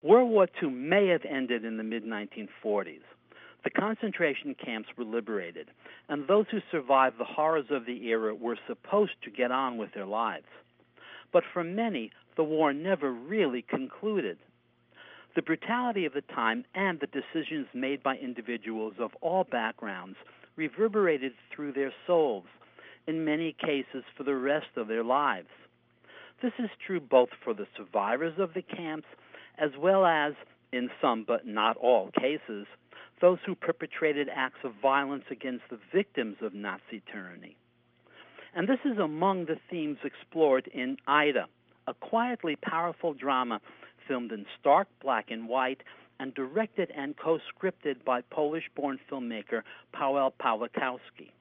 World War II may have ended in the mid-1940s. The concentration camps were liberated, and those who survived the horrors of the era were supposed to get on with their lives. But for many, the war never really concluded. The brutality of the time and the decisions made by individuals of all backgrounds reverberated through their souls, in many cases for the rest of their lives. This is true both for the survivors of the camps as well as, in some but not all cases, those who perpetrated acts of violence against the victims of Nazi tyranny. And this is among the themes explored in Ida, a quietly powerful drama filmed in stark black and white and directed and co-scripted by Polish-born filmmaker Paweł Pawlikowski.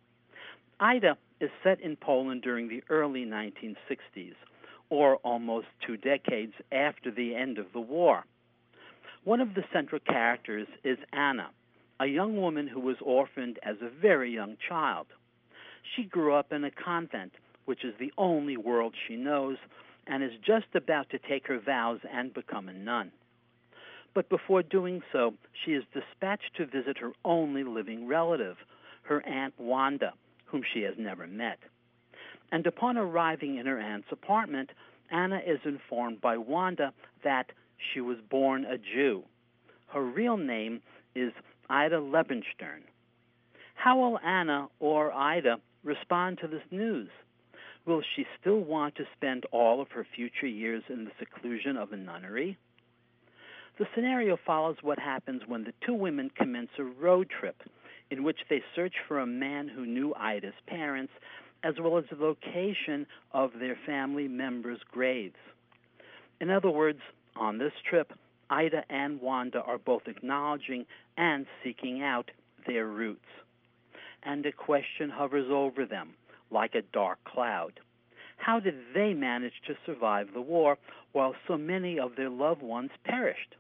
Ida is set in Poland during the early 1960s, or almost 2 decades after the end of the war. One of the central characters is Anna, a young woman who was orphaned as a very young child. She grew up in a convent, which is the only world she knows, and is just about to take her vows and become a nun. But before doing so, she is dispatched to visit her only living relative, her Aunt Wanda, whom she has never met. And upon arriving in her aunt's apartment, Anna is informed by Wanda that she was born a Jew. Her real name is Ida Lebenstern. How will Anna, or Ida, respond to this news? Will she still want to spend all of her future years in the seclusion of a nunnery? The scenario follows what happens when the two women commence a road trip in which they search for a man who knew Ida's parents, as well as the location of their family members' graves. In other words, on this trip, Ida and Wanda are both acknowledging and seeking out their roots. And a question hovers over them, like a dark cloud. How did they manage to survive the war while so many of their loved ones perished?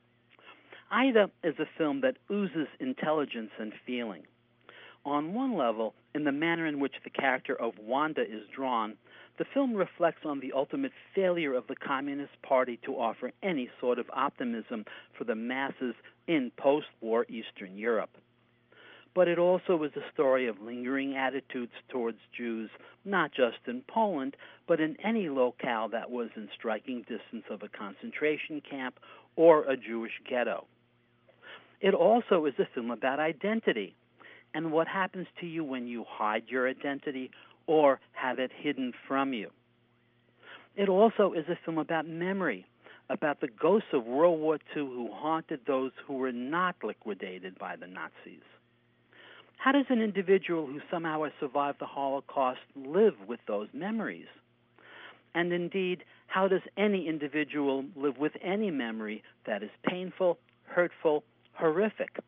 Ida is a film that oozes intelligence and feeling. On one level, in the manner in which the character of Wanda is drawn, the film reflects on the ultimate failure of the Communist Party to offer any sort of optimism for the masses in post-war Eastern Europe. But it also is a story of lingering attitudes towards Jews, not just in Poland, but in any locale that was in striking distance of a concentration camp or a Jewish ghetto. It also is a film about identity and what happens to you when you hide your identity or have it hidden from you. It also is a film about memory, about the ghosts of World War II who haunted those who were not liquidated by the Nazis. How does an individual who somehow has survived the Holocaust live with those memories? And indeed, how does any individual live with any memory that is painful, hurtful, horrific?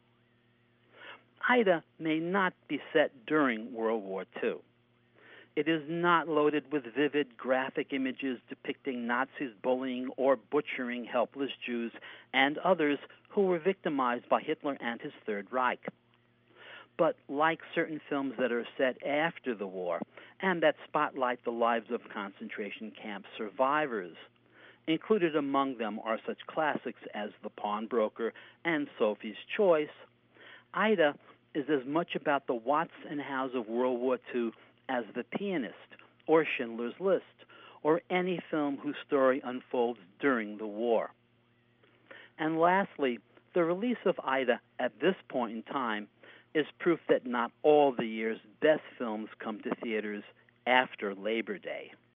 Ida may not be set during World War II. It is not loaded with vivid graphic images depicting Nazis bullying or butchering helpless Jews and others who were victimized by Hitler and his Third Reich. But like certain films that are set after the war and that spotlight the lives of concentration camp survivors, included among them are such classics as The Pawnbroker and Sophie's Choice, Ida is as much about the whats and hows of World War II as The Pianist or Schindler's List or any film whose story unfolds during the war. And lastly, the release of Ida at this point in time is proof that not all the year's best films come to theaters after Labor Day.